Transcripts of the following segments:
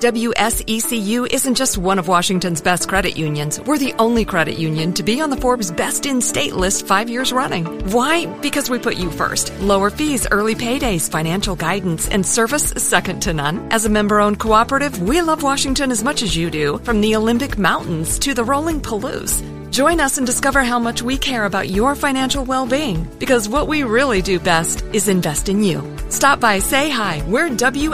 WSECU isn't just one of Washington's best credit unions. We're the only credit union to be on the Forbes Best in State list 5 years running. Why? Because we put you first. Lower fees, early paydays, financial guidance, and service second to none. As a member-owned cooperative, we love Washington as much as you do, from the Olympic Mountains to the rolling Palouse. Join us and discover how much we care about your financial well-being, because what we really do best is invest in you. Stop by, say hi. We're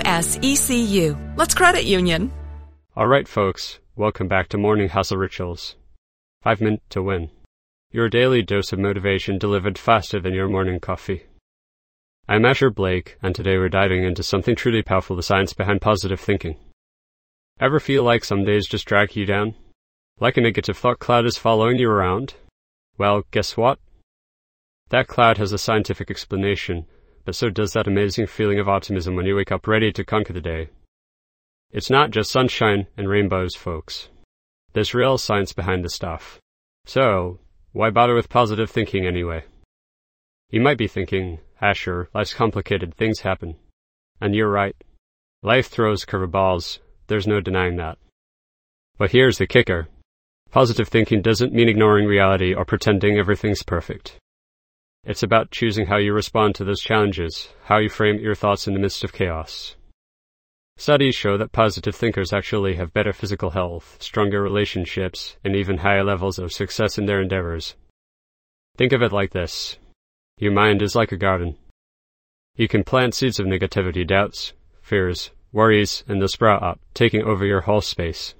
WSECU. Let's credit union. All right, folks. Welcome back to Morning Hustle Rituals. 5 minutes to win. Your daily dose of motivation delivered faster than your morning coffee. I'm Asher Blake, and today we're diving into something truly powerful, the science behind positive thinking. Ever feel like some days just drag you down? Like a negative thought cloud is following you around? Well, guess what? That cloud has a scientific explanation, but so does that amazing feeling of optimism when you wake up ready to conquer the day. It's not just sunshine and rainbows, folks. There's real science behind the stuff. So, why bother with positive thinking anyway? You might be thinking, Asher, life's complicated, things happen. And you're right. Life throws curveballs, there's no denying that. But here's the kicker. Positive thinking doesn't mean ignoring reality or pretending everything's perfect. It's about choosing how you respond to those challenges, how you frame your thoughts in the midst of chaos. Studies show that positive thinkers actually have better physical health, stronger relationships, and even higher levels of success in their endeavors. Think of it like this. Your mind is like a garden. You can plant seeds of negativity, doubts, fears, worries, and they'll sprout up, taking over your whole space.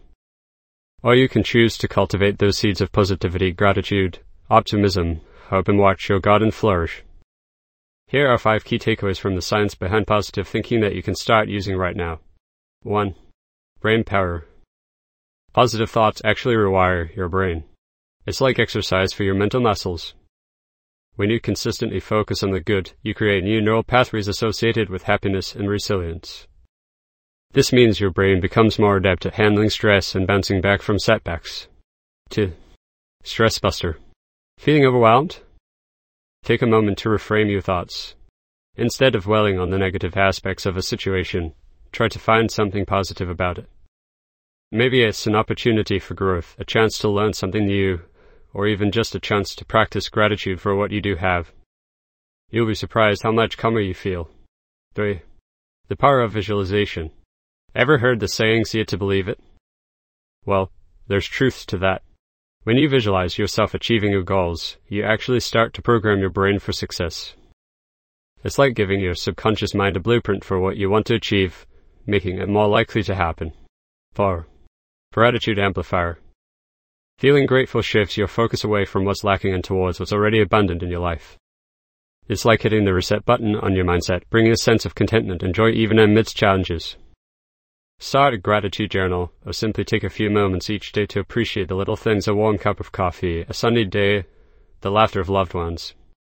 Or you can choose to cultivate those seeds of positivity, gratitude, optimism, hope, and watch your garden flourish. Here are 5 key takeaways from the science behind positive thinking that you can start using right now. 1. Brain power. Positive thoughts actually rewire your brain. It's like exercise for your mental muscles. When you consistently focus on the good, you create new neural pathways associated with happiness and resilience. This means your brain becomes more adept at handling stress and bouncing back from setbacks. 2. Stress buster. Feeling overwhelmed? Take a moment to reframe your thoughts. Instead of dwelling on the negative aspects of a situation, try to find something positive about it. Maybe it's an opportunity for growth, a chance to learn something new, or even just a chance to practice gratitude for what you do have. You'll be surprised how much calmer you feel. 3. The power of visualization. Ever heard the saying, see it to believe it? Well, there's truth to that. When you visualize yourself achieving your goals, you actually start to program your brain for success. It's like giving your subconscious mind a blueprint for what you want to achieve, making it more likely to happen. 4. Gratitude amplifier. Feeling grateful shifts your focus away from what's lacking and towards what's already abundant in your life. It's like hitting the reset button on your mindset, bringing a sense of contentment and joy even amidst challenges. Start a gratitude journal, or simply take a few moments each day to appreciate the little things: a warm cup of coffee, a sunny day, the laughter of loved ones.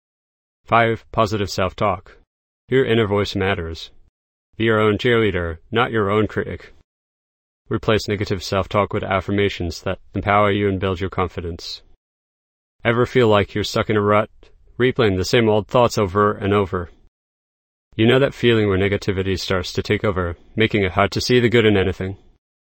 5. Positive self-talk. Your inner voice matters. Be your own cheerleader, not your own critic. Replace negative self-talk with affirmations that empower you and build your confidence. Ever feel like you're stuck in a rut, replaying the same old thoughts over and over? You know that feeling where negativity starts to take over, making it hard to see the good in anything?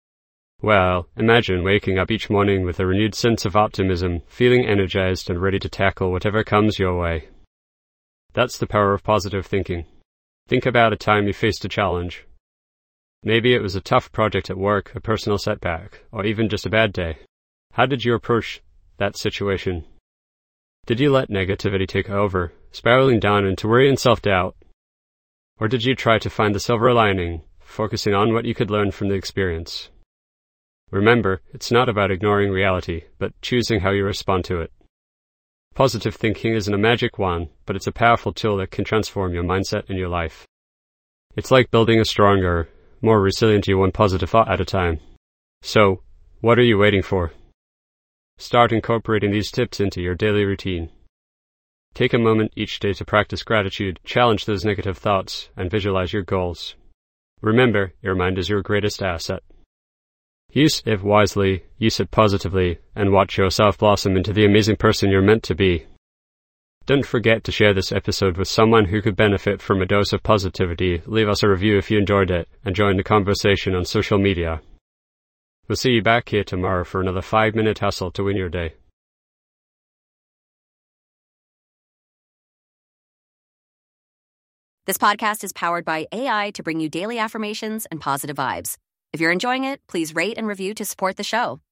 Well, imagine waking up each morning with a renewed sense of optimism, feeling energized and ready to tackle whatever comes your way. That's the power of positive thinking. Think about a time you faced a challenge. Maybe it was a tough project at work, a personal setback, or even just a bad day. How did you approach that situation? Did you let negativity take over, spiraling down into worry and self-doubt? Or did you try to find the silver lining, focusing on what you could learn from the experience? Remember, it's not about ignoring reality, but choosing how you respond to it. Positive thinking isn't a magic wand, but it's a powerful tool that can transform your mindset and your life. It's like building a stronger, more resilient you, one positive thought at a time. So, what are you waiting for? Start incorporating these tips into your daily routine. Take a moment each day to practice gratitude, challenge those negative thoughts, and visualize your goals. Remember, your mind is your greatest asset. Use it wisely, use it positively, and watch yourself blossom into the amazing person you're meant to be. Don't forget to share this episode with someone who could benefit from a dose of positivity, leave us a review if you enjoyed it, and join the conversation on social media. We'll see you back here tomorrow for another 5-minute hustle to win your day. This podcast is powered by AI to bring you daily affirmations and positive vibes. If you're enjoying it, please rate and review to support the show.